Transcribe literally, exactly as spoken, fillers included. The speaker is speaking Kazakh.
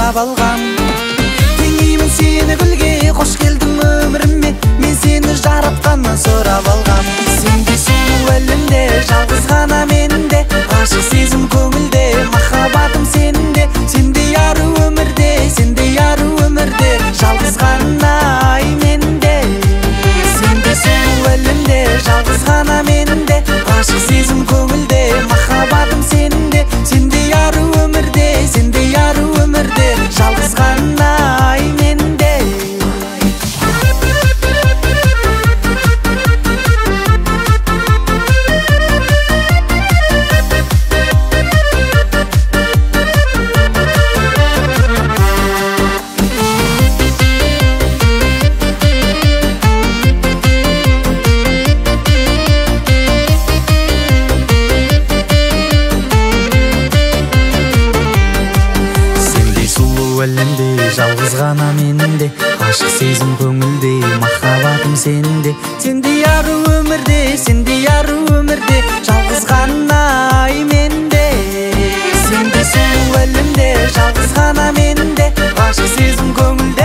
сурап алгам. Теңеймін сені гүлге, қош келдің өміріме, мен сені жаратқаннан сурап алгам. Сендей сұлу әлемде жалғыз ғана менде, ғашық сезім көңілде, махаббатым сенде. Сендей ару өмірде, сендей ару өмірде, жалғыз ғана ай менде. Сендей сұлу әлемде жалғыз ғана менде, ғашық сезім көңілде, махаббатым сенде. Сендей ару өмірде, сендей ару өмірде, жалғыз ғана ай менде. Әлемде жалғыз ғана менде, ғашық сезім көңілде, махаббатым сенде. Сендей ару өмірде, сендей ару өмірде, жалғыз ғана ай менде. Сендей сұлу әлемде жалғыз ғана менде, ғашық сезім көңілде.